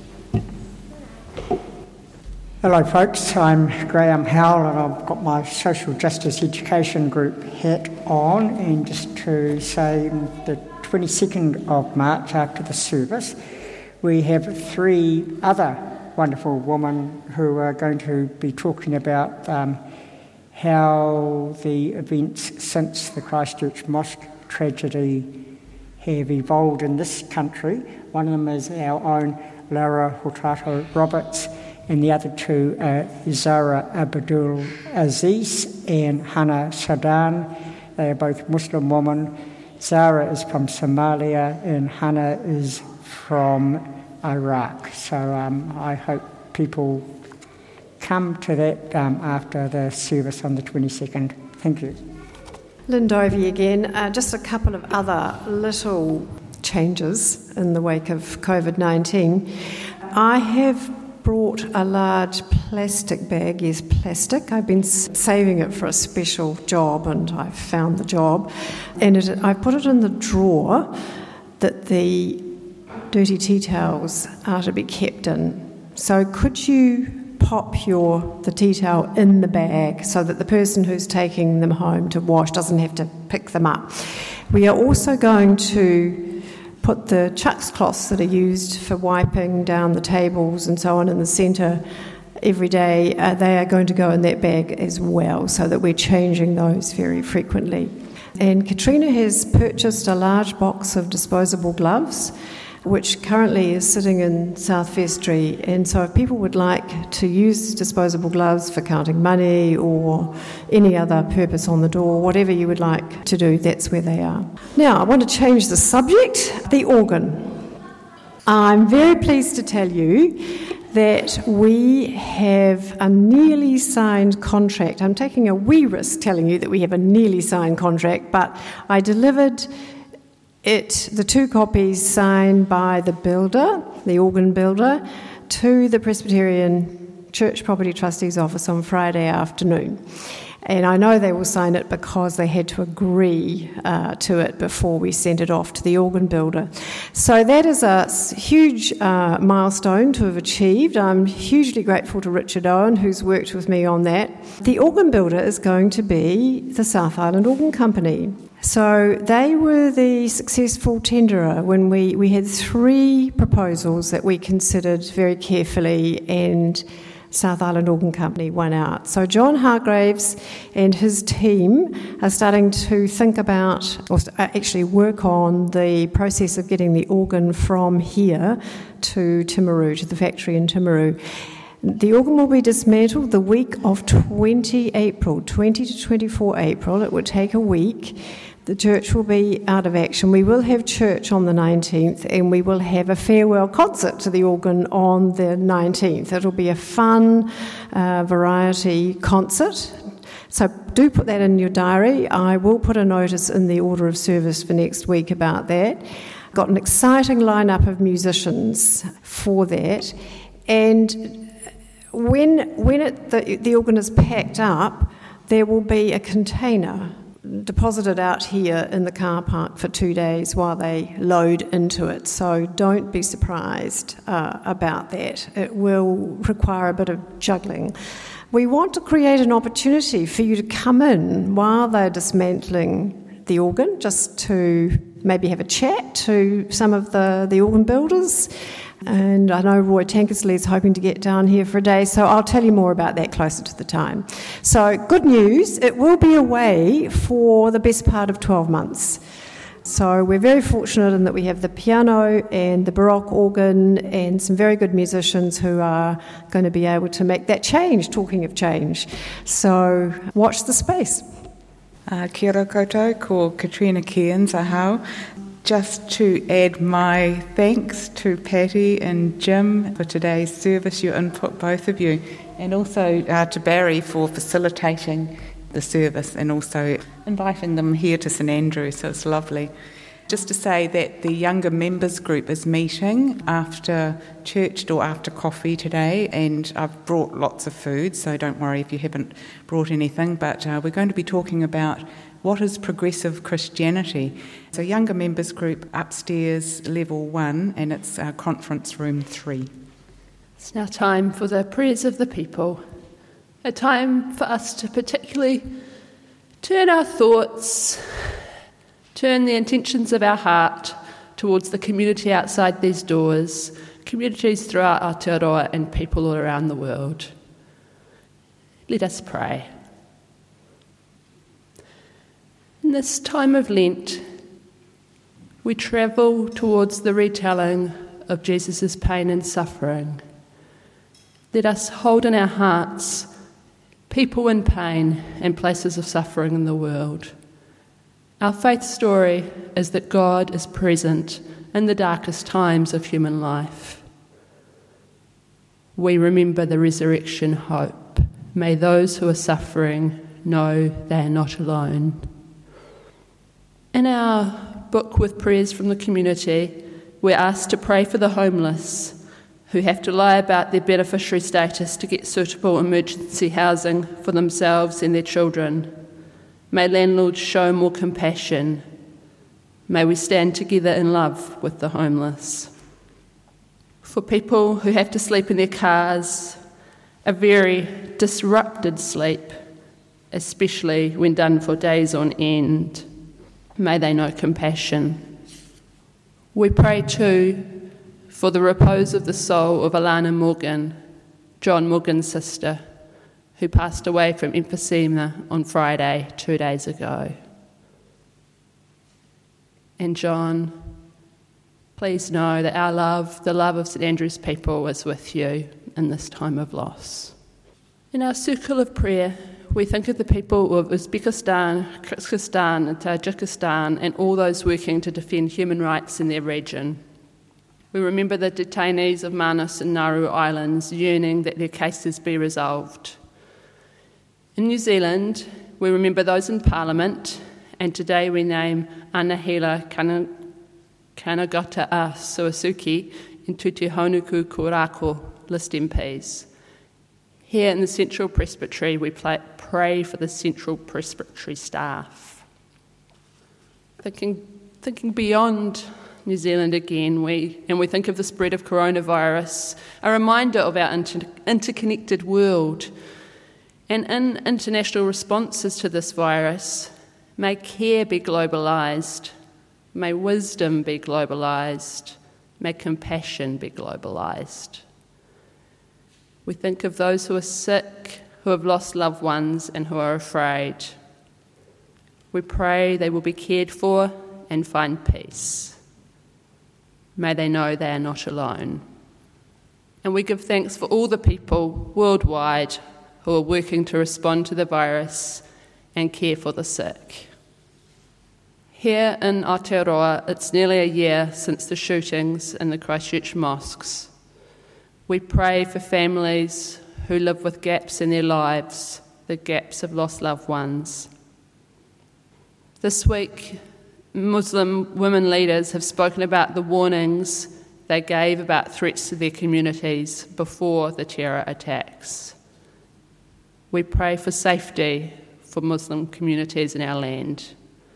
Hello folks, I'm Graham Howell and I've got my Social Justice Education Group hat on, and just to say the 22nd of March after the service we have 3 other wonderful women who are going to be talking about how the events since the Christchurch Mosque tragedy have evolved in this country. One of them is our own Laura Hurtado Roberts, and the other 2 are Zara Abdul Aziz and Hannah Sadan. They are both Muslim women. Zara is from Somalia and Hannah is from Iraq. So I hope people come to that after the service on the 22nd. Thank you. Lynn Dovey again. Just a couple of other little changes in the wake of COVID-19. I have brought a large plastic bag. Yes, plastic. I've been saving it for a special job and I found the job. And I put it in the drawer that the dirty tea towels are to be kept in. So could you pop the tea towel in the bag so that the person who's taking them home to wash doesn't have to pick them up? We are also going to put the chucks cloths that are used for wiping down the tables and so on in the centre every day. They are going to go in that bag as well, so that we're changing those very frequently. And Katrina has purchased a large box of disposable gloves, which currently is sitting in South Vestry. And so if people would like to use disposable gloves for counting money or any other purpose on the door, whatever you would like to do, that's where they are. Now, I want to change the subject, the organ. I'm very pleased to tell you that we have a nearly signed contract. I'm taking a wee risk telling you that we have a nearly signed contract, but I delivered the 2 copies signed by the builder, the organ builder, to the Presbyterian Church Property Trustee's office on Friday afternoon. And I know they will sign it because they had to agree to it before we sent it off to the organ builder. So that is a huge milestone to have achieved. I'm hugely grateful to Richard Owen, who's worked with me on that. The organ builder is going to be the South Island Organ Company. So they were the successful tenderer when we had 3 proposals that we considered very carefully, and South Island Organ Company won out. So John Hargraves and his team are starting to think about, or actually work on, the process of getting the organ from here to Timaru, to the factory in Timaru. The organ will be dismantled the week of 20 to 24 April. It would take a week. The church will be out of action. We will have church on the 19th, and we will have a farewell concert to the organ on the 19th. It'll be a fun variety concert. So do put that in your diary. I will put a notice in the order of service for next week about that. Got an exciting lineup of musicians for that. And when the organ is packed up, there will be a container deposited out here in the car park for 2 days while they load into it. So don't be surprised about that. It will require a bit of juggling. We want to create an opportunity for you to come in while they're dismantling the organ, just to maybe have a chat to some of the organ builders. And I know Roy Tankersley is hoping to get down here for a day, so I'll tell you more about that closer to the time. So, good news, it will be away for the best part of 12 months. So we're very fortunate in that we have the piano and the Baroque organ and some very good musicians who are going to be able to make that change, talking of change. So watch the space. Kia ora koutou, ko Katrina Cairns ahau. Just to add my thanks to Patty and Jim for today's service, your input, both of you, and also to Barry for facilitating the service and also inviting them here to St Andrews, so it's lovely. Just to say that the younger members group is meeting after church or after coffee today, and I've brought lots of food, so don't worry if you haven't brought anything, but we're going to be talking about what is progressive Christianity. So younger members group upstairs, level 1, and it's conference room 3. It's now time for the prayers of the people, a time for us to particularly turn our thoughts, turn the intentions of our heart towards the community outside these doors, communities throughout Aotearoa and people all around the world. Let us pray. In this time of Lent, we travel towards the retelling of Jesus' pain and suffering. Let us hold in our hearts people in pain and places of suffering in the world. Our faith story is that God is present in the darkest times of human life. We remember the resurrection hope. May those who are suffering know they are not alone. In our book with prayers from the community, we're asked to pray for the homeless who have to lie about their beneficiary status to get suitable emergency housing for themselves and their children. May landlords show more compassion. May we stand together in love with the homeless. For people who have to sleep in their cars, a very disrupted sleep, especially when done for days on end, may they know compassion. We pray too for the repose of the soul of Alana Morgan, John Morgan's sister, who passed away from emphysema on Friday, 2 days ago. And John, please know that our love, the love of St Andrew's people, is with you in this time of loss. In our circle of prayer, we think of the people of Uzbekistan, Kyrgyzstan and Tajikistan and all those working to defend human rights in their region. We remember the detainees of Manus and Nauru Islands yearning that their cases be resolved. In New Zealand, we remember those in Parliament, and today we name Anahela Kanagata Suasuki and Tuti Honuku Kurako list MPs. Here in the Central Presbytery, we pray for the Central Presbytery staff. Thinking beyond New Zealand again, we think of the spread of coronavirus, a reminder of our interconnected world. And in international responses to this virus, may care be globalised, may wisdom be globalised, may compassion be globalised. We think of those who are sick, who have lost loved ones and who are afraid. We pray they will be cared for and find peace. May they know they are not alone. And we give thanks for all the people worldwide who are working to respond to the virus and care for the sick. Here in Aotearoa, it's nearly a year since the shootings in the Christchurch mosques. We pray for families who live with gaps in their lives, the gaps of lost loved ones. This week, Muslim women leaders have spoken about the warnings they gave about threats to their communities before the terror attacks. We pray for safety for Muslim communities in our land.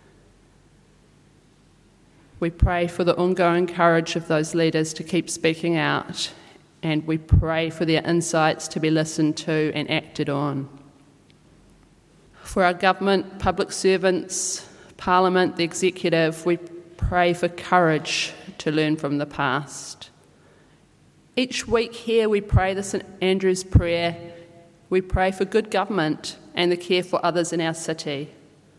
We pray for the ongoing courage of those leaders to keep speaking out, and we pray for their insights to be listened to and acted on. For our government, public servants, Parliament, the executive, we pray for courage to learn from the past. Each week here we pray the St Andrew's Prayer. We pray for good government and the care for others in our city.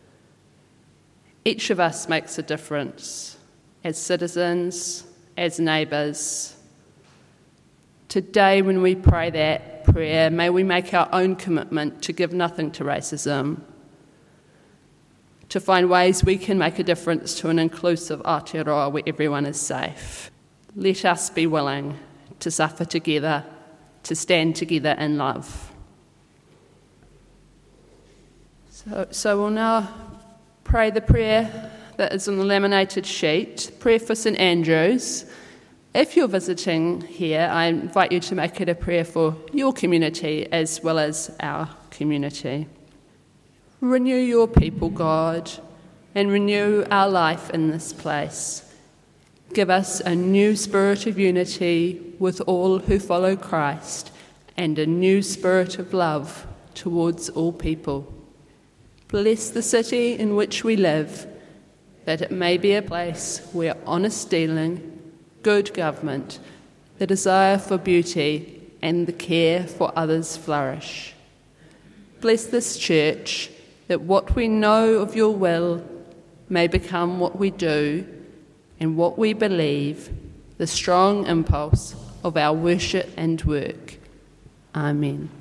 Each of us makes a difference, as citizens, as neighbours. Today when we pray that prayer, may we make our own commitment to give nothing to racism, to find ways we can make a difference to an inclusive Aotearoa where everyone is safe. Let us be willing to suffer together, to stand together in love. So we'll now pray the prayer that is on the laminated sheet, prayer for St Andrews. If you're visiting here, I invite you to make it a prayer for your community as well as our community. Renew your people, God, and renew our life in this place. Give us a new spirit of unity with all who follow Christ and a new spirit of love towards all people. Bless the city in which we live, that it may be a place where honest dealing, good government, the desire for beauty, and the care for others flourish. Bless this church, that what we know of your will may become what we do, and what we believe, the strong impulse of our worship and work. Amen.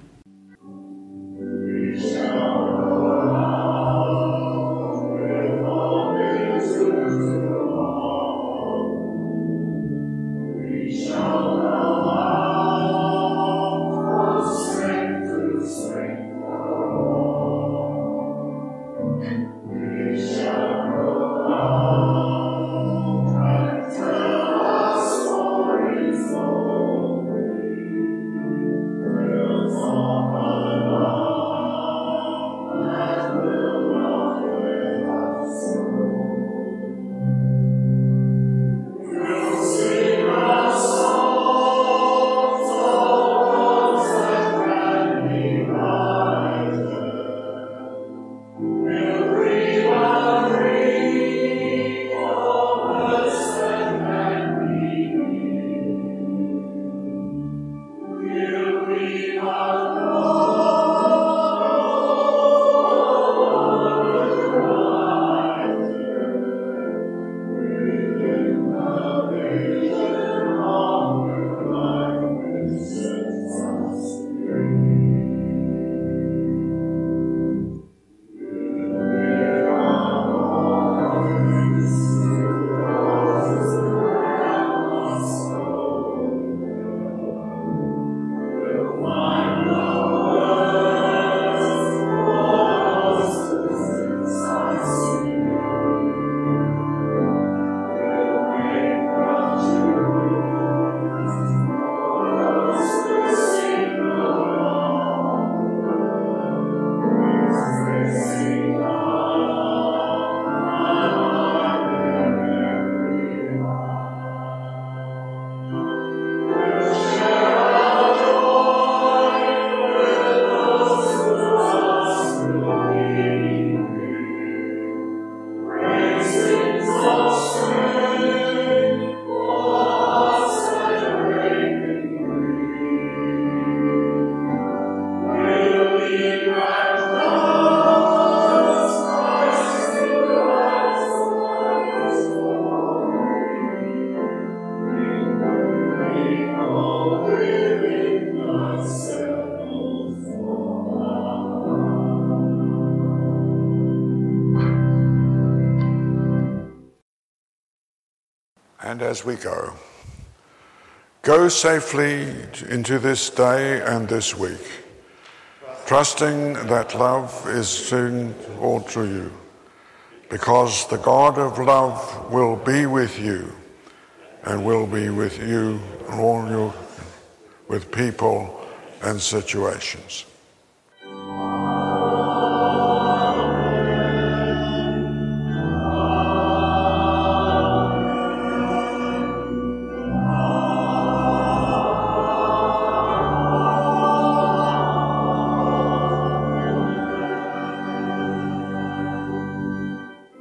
And as we go safely into this day and this week, trusting that love is soon all to you, because the God of love will be with you and will be with you, with people and situations.